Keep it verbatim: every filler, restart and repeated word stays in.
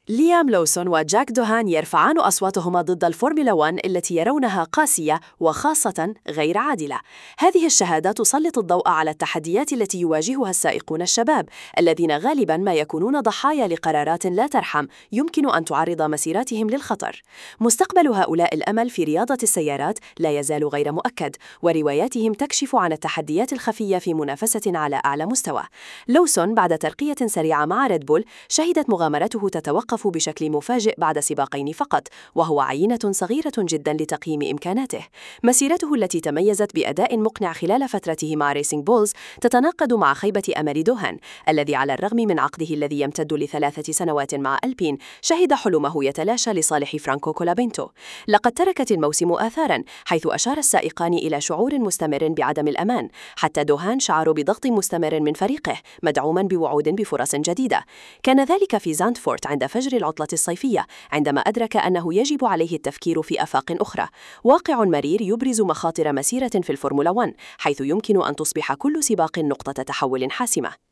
ليام لوسون وجاك دوهان يرفعان أصواتهما ضد الفورمولا واحد التي يرونها قاسية وخاصة غير عادلة. هذه الشهادة تسلط الضوء على التحديات التي يواجهها السائقون الشباب الذين غالباً ما يكونون ضحايا لقرارات لا ترحم يمكن أن تعرض مسيراتهم للخطر. مستقبل هؤلاء الأمل في رياضة السيارات لا يزال غير مؤكد، ورواياتهم تكشف عن التحديات الخفية في منافسة على أعلى مستوى. لوسون بعد ترقية سريعة مع ريد بول شهدت مغامرته تتوقف بشكل مفاجئ بعد سباقين فقط، وهو عينة صغيرة جدا لتقييم إمكاناته. مسيرته التي تميزت بأداء مقنع خلال فترته مع ريسينج بولز تتناقض مع خيبة أمل دوهان الذي على الرغم من عقده الذي يمتد لثلاثة سنوات مع ألبين شهد حلمه يتلاشى لصالح فرانكو كولابينتو. لقد تركت الموسم آثارا، حيث أشار السائقان إلى شعور مستمر بعدم الأمان، حتى دوهان شعر بضغط مستمر من فريقه مدعوما بوعود بفرص جديدة. كان ذلك في زاندفورت عند فجر العطلة الصيفية، عندما أدرك أنه يجب عليه التفكير في آفاق أخرى. واقع مرير يبرز مخاطر مسيرة في الفورمولا واحد، حيث يمكن أن تصبح كل سباق نقطة تحول حاسمة.